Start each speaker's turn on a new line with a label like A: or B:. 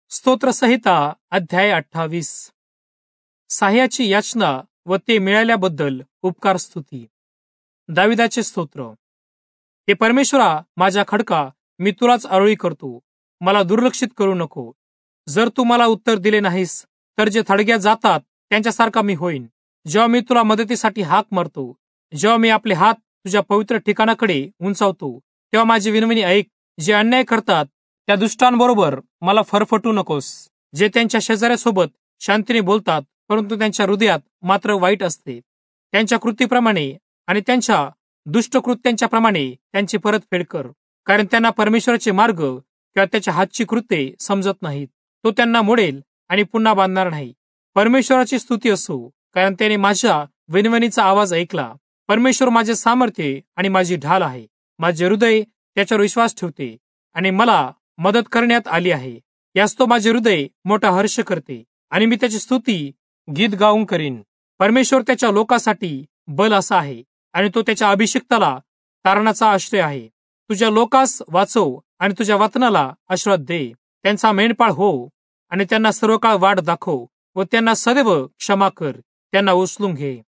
A: स्तोत्रसंहिता अध्याय 28. सहाय्याची याचना व ते मिळाल्याबद्दल उपकार स्तुती. दाविदाचे स्तोत्र. हे परमेश्वरा, माझ्या खडका, मी तुलाच आरोळी करतो, मला दुर्लक्षित करू नको. जर तू मला उत्तर दिले नाहीस तर जे थडग्यात जातात त्यांच्यासारखा मी होईन. जेव्हा मी तुला मदतीसाठी हाक मारतो, जेव्हा मी आपले हात तुझ्या पवित्र ठिकाणाकडे उंचावतो, तेव्हा माझी विनवणी ऐक. जे अन्याय करतात त्या दुष्टांबरोबर मला फरफटू नकोस, जे त्यांच्या शेजाऱ्यासोबत शांतीने बोलतात परंतु त्यांच्या हृदयात मात्र वाईट असते. त्यांच्या कृतीप्रमाणे आणि त्यांच्या दुष्ट कृत्यांच्या प्रमाणे त्यांची परतफेड कर, कारण त्यांना परमेश्वराचे मार्ग किंवा त्याच्या हातची कृत्ये समजत नाहीत. तो त्यांना मोडेल आणि पुन्हा बांधणार नाही. परमेश्वराची स्तुती असो, कारण त्याने माझ्या विनवणीचा आवाज ऐकला. परमेश्वर माझे सामर्थ्य आणि माझी ढाल आहे. माझे हृदय त्याच्यावर विश्वास ठेवते आणि मला मदत करण्यात आली आहे. यास तो माझे हृदय मोठा हर्ष करते आणि मी त्याची स्तुती गीत गाऊन करीन. परमेश्वर त्याच्या लोकांसाठी बल असा आहे आणि तो त्याच्या अभिषिक्ताला तारणाचा आश्रय आहे. तुझ्या लोकास वाचव आणि तुझ्या वतनाला आशीर्वाद दे. त्यांचा मेंढपाळ हो आणि त्यांना सर्व काळ वाट दाखव व त्यांना सदैव क्षमा कर. त्यांना उचलून घे.